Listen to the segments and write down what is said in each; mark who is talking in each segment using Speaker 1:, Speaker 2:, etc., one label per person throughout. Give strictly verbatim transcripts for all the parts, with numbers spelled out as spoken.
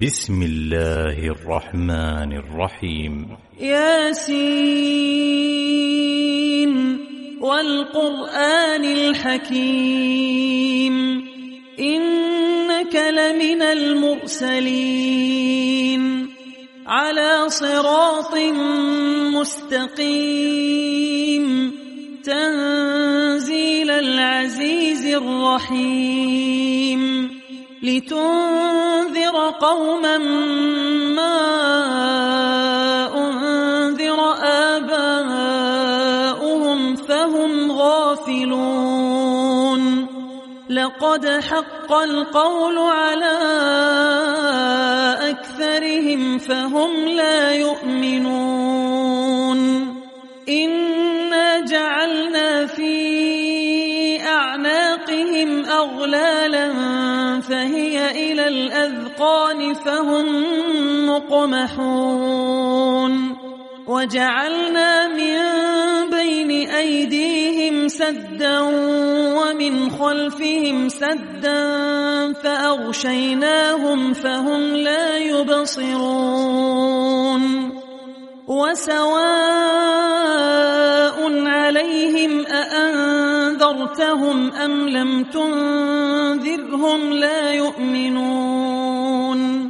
Speaker 1: بسم الله الرحمن الرحيم.
Speaker 2: ياسين والقرآن الحكيم إنك لمن المرسلين على صراط مستقيم تنزيل العزيز الرحيم لتنذر قوما ما أنذر آباؤهم فهم غافلون لقد حق القول على أكثرهم فهم لا يؤمنون إنا جعلنا في أعناقهم أغلالا فهي إلى الأذقان فهم مقمحون وجعلنا من بين أيديهم سدا ومن خلفهم سدا فأغشيناهم فهم لا يبصرون وسواء عليهم أأنذرتهم أم لم تنذرهم لا يؤمنون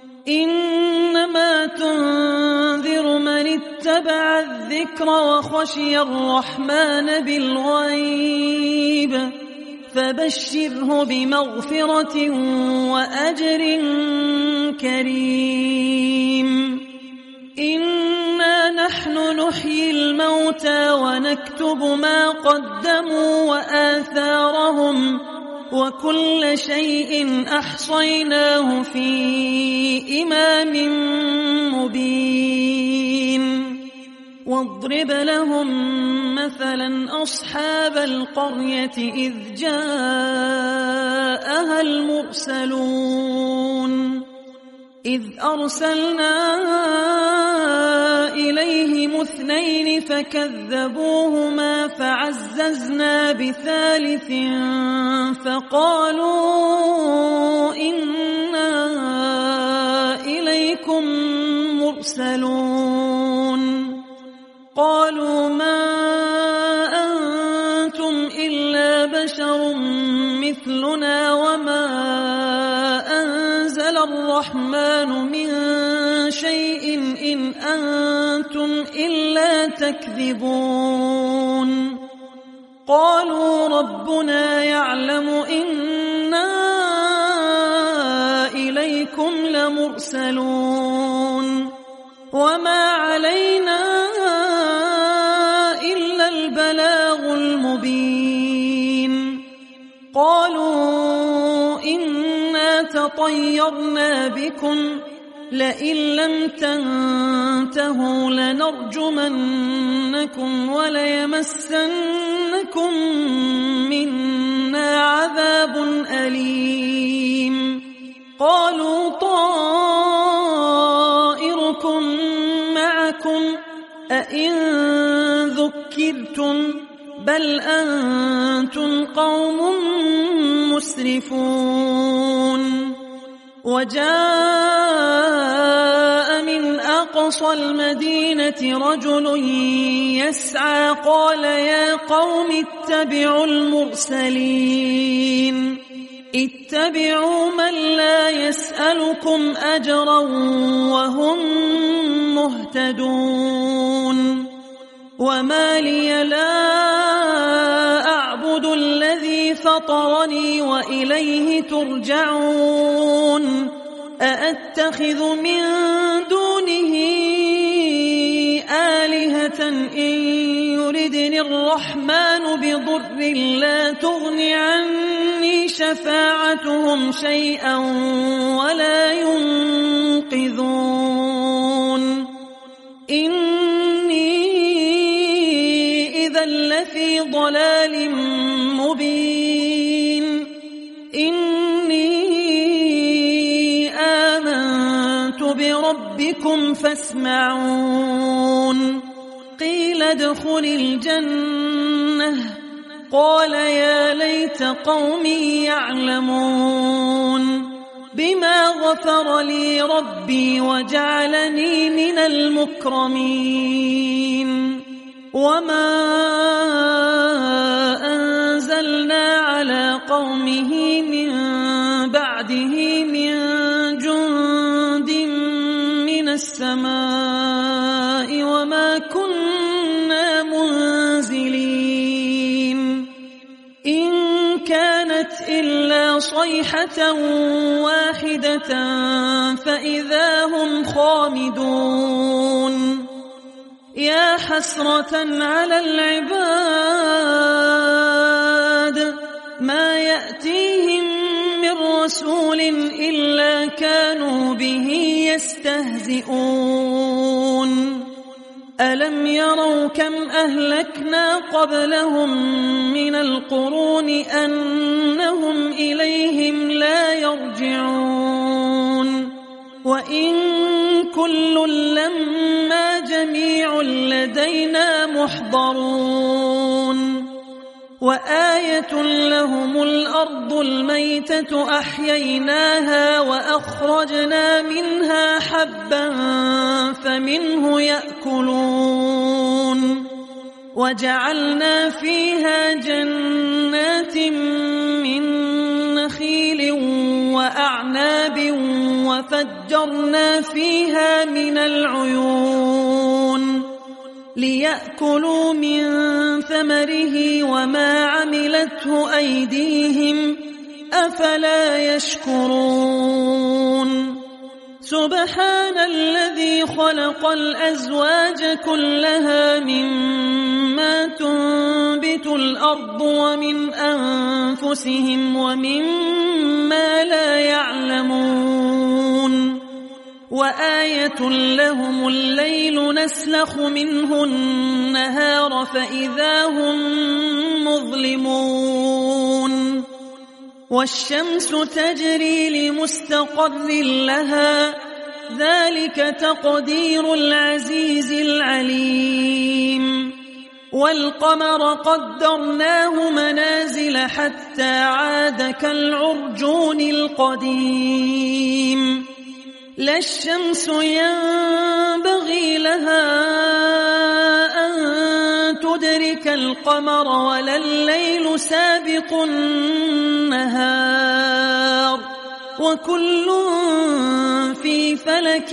Speaker 2: إنما تنذر من اتبع الذكر وخشي الرحمن بالغيب فبشره بمغفرة وأجر كريم إنا نحن نحيي الموتى ونكتب ما قدموا وآثارهم وكل شيء أحصيناه في إمام مبين واضرب لهم مثلا أصحاب القرية إذ جاءها المرسلون إذ أرسلنا إليهم اثنين فكذبوهما فعززنا بثالث فقالوا إنا إليكم مرسلون قالوا ما أنتم إلا بشر مثلنا وما أنزل الرحمن من شيء إن أنتم إلا تكذبون قالوا ربنا يعلم إنا إليكم لمرسلون وما علينا إلا البلاغ المبين قالوا إنا تطيرنا بكم لئن لم تنتهوا لنرجمنكم وليمسنكم منا عذاب أليم قالوا طائركم معكم أئن ذكرتم بل أنتم قوم مسرفون وجاء من أقصى المدينة رجل يسعى قال يا قوم اتبعوا المرسلين اتبعوا من لا يسألكم أجرا وهم مهتدون وما لي لا أعبد الذي فطرني وإليه ترجعون أأتخذ من دونه آلهة إن يردني الرحمن بضر لا تغن عني شفاعتهم شيئا ولا ينقذون إني إذا لفي ضلال مبين إني آمنت بربكم فاسمعون قيل ادخل الجنة قال يا ليت قومي يعلمون بما غفر لي ربي وجعلني من المكرمين وما أنزلنا على قومه من بعده من جند من السماء وما كنا منزلين إن كانت إلا صيحة واحدة فإذا هم خامدون يا حسرة على العباد ما يأتيهم من رسول إلا كانوا به يستهزئون ألم يروا كم أهلكنا قبلهم من القرون أنهم إليهم لا يرجعون وإن كل لما جميع لدينا محضرون وآية لهم الأرض الميتة أحييناها وأخرجنا منها حبا فمنه يأكلون وجعلنا فيها جنات من نخيل وأعناب وفجرنا فيها من العيون ليأكلوا من ثمره وما عملته أيديهم أفلا يشكرون سبحان الذي خلق الأزواج كلها مما تنبت الأرض ومن أنفسهم ومما لا يعلمون وآية لهم الليل نسلخ منه النهار فإذا هم مظلمون والشمس تجري لمستقر لها ذلك تقدير العزيز العليم والقمر قدرناه منازل حتى عاد كالعرجون القديم لا الشمس ينبغي لها أن تدرك القمر ولا الليل سابق النهار وكل في فلك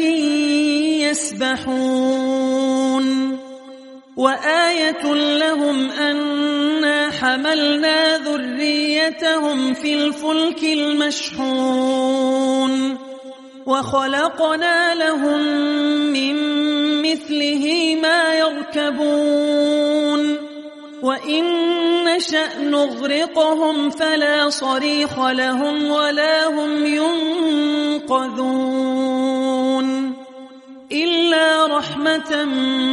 Speaker 2: يسبحون وآية لهم أنا حملنا ذريتهم في الفلك المشحون وخلقنا لهم من مثله ما يركبون وإن نشأ نغرقهم فلا صريخ لهم ولا هم ينقذون إلا رحمة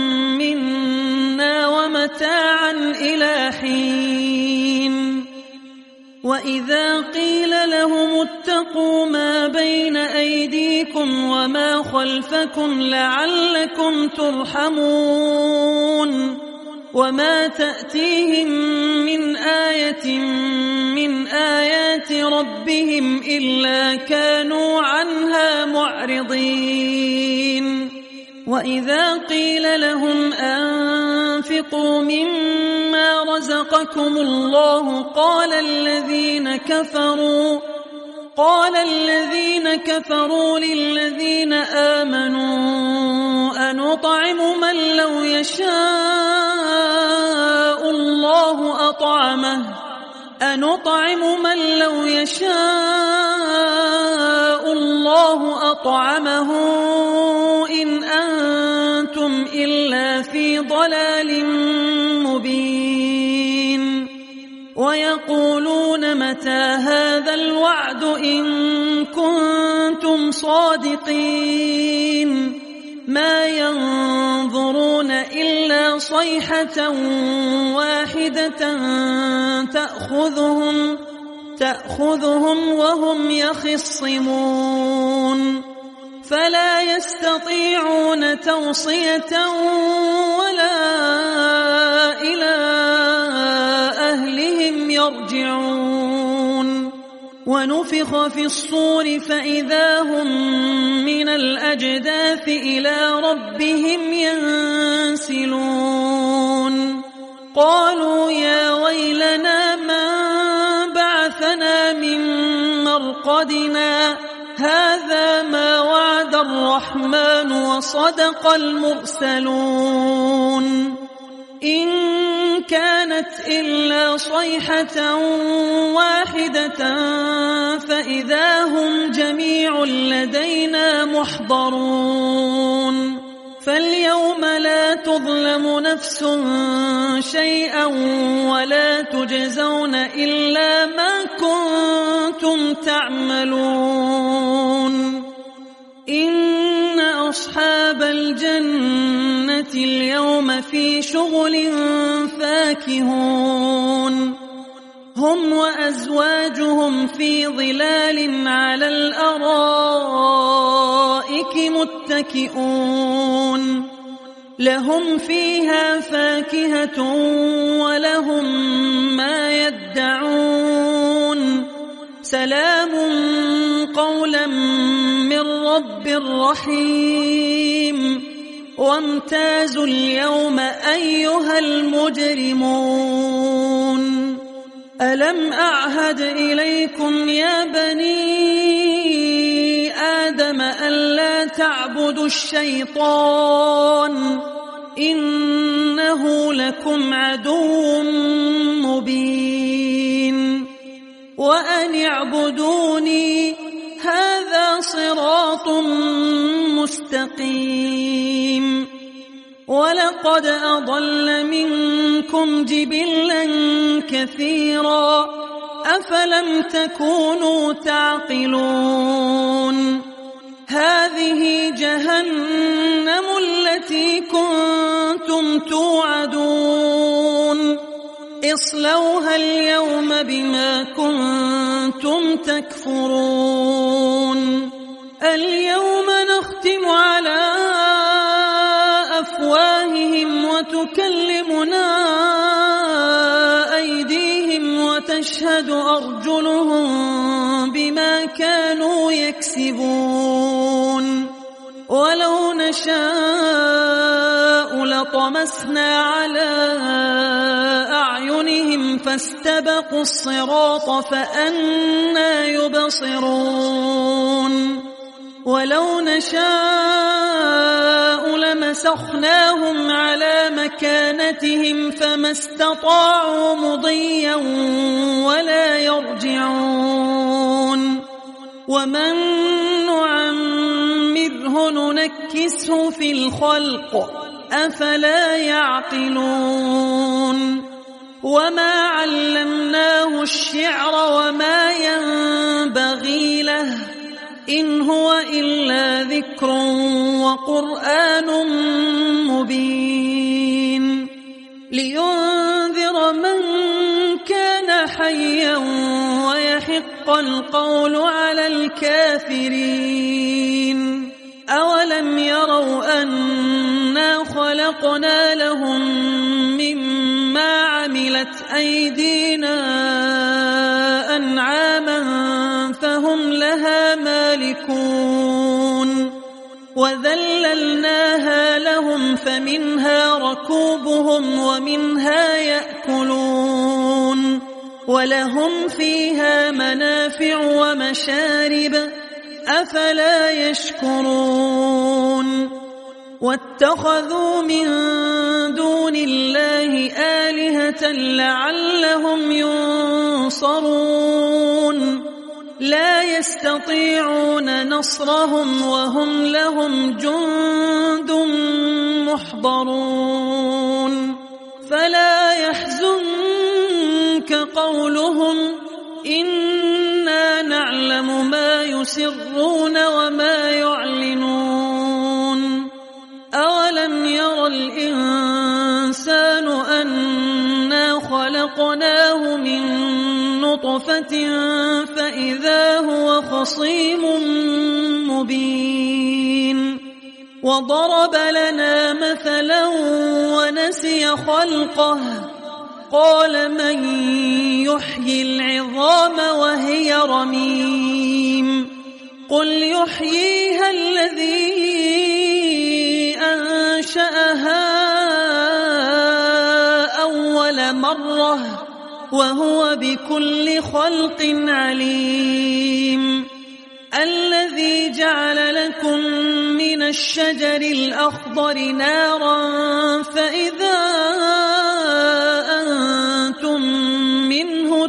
Speaker 2: منا ومتاعا إلى حين وإذا قيل لهم اتقوا ما بين أيديكم وما خلفكم لعلكم ترحمون وما تأتيهم من آية من آيات ربهم إلا كانوا عنها معرضين وإذا قيل لهم أنفقوا مما رزقكم الله قال الذين كفروا قال الذين كفروا للذين آمنوا أنطعم من لو يشاء الله أطعمه أنطعم من لو يشاء الله أطعمه إن أنتم إلا في ضلال مبين ويقولون متى هذا الوعد إن كنتم صادقين ما ينظرون إلا صيحة واحدة تأخذهم تأخذهم وهم يخصمون فلا يستطيعون توصية ولا إلى أهلهم يرجعون ونفخ في الصور فإذا هم من الأجداث إلى ربهم ينسلون قالوا يا ويلنا من بعثنا من مرقدنا هذا ما وعد الرحمن وصدق المرسلون إن كانت إلا صيحة واحدة فإذا هم جميع لدينا محضرون فاليوم لا تظلم نفس شيئا ولا تجزون إلا ما كنتم تعملون إن أصحاب الجنة اليوم في شغل فاكهون هم وأزواجهم في ظلال على الأرائك متكئون لهم فيها فاكهة ولهم ما يدعون سلام قولا من رب رحيم وامتازوا اليوم أيها المجرمون ألم أعهد إليكم يا بني آدم ألا تعبدوا الشيطان إنه لكم عدو مبين وأن اعبدوني هذا صراط مستقيم ولقد أضل منكم جبلا كثيرا أفلم تكونوا تعقلون هذه جهنم التي كنتم توعدون اصلوها اليوم بما كنتم تكفرون اليوم نختم على أفواههم وتكلمنا أيديهم وتشهد أرجلهم بما كانوا يكسبون ولو نشاء لطمسنا على أعينهم فاستبقوا الصراط فأنى يبصرون ولو نشاء لمسخناهم على مكانتهم فما استطاعوا مضيا ولا يرجعون ومن نعمره ننكسه في الخلق أفلا يعقلون وما علمناه الشعر وما ينبغي له إن هو إلا ذكر وقرآن مبين لينذر من كان حيا ويحق القول على الكافرين أولم يروا أنا خلقنا لهم مما عملت أيدينا أنعاما فهم لها مالكون وذللناها لهم فمنها ركوبهم ومنها يأكلون ولهم فيها منافع ومشارب أفلا يشكرون واتخذوا من دون الله آلهة لعلهم ينصرون لا يستطيعون نصرهم وهم لهم جند محضرون فلا يحزنك قولهم إنا نعلم ما يسرون وما يعلنون أولم ير الإنسان أنا خلقناه من نطفة فإذا هو خصيم مبين وضرب لنا مثلا ونسي خلقه قال من يحيي العظام وهي رميم قل يحييها الذي أنشأها أول مرة وهو بكل خلق عليم الذي جعل لكم من الشجر الأخضر نارا فإذا أنتم منه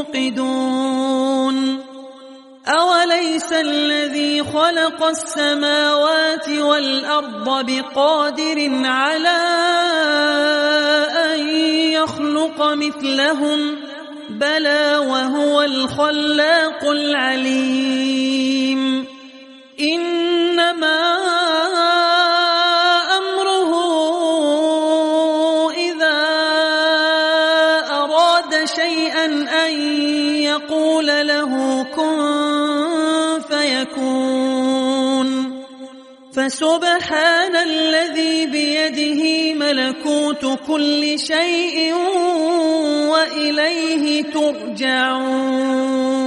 Speaker 2: توقدون أوليس الذي خلق السماوات والأرض بقادر على أن يخلق مثلهم بلى وهو الخلاق العليم إنما أمره إذا أراد شيئا أن يقول له كن فيكون فسبحان الذي بيده ملكوت كل شيء وإليه ترجعون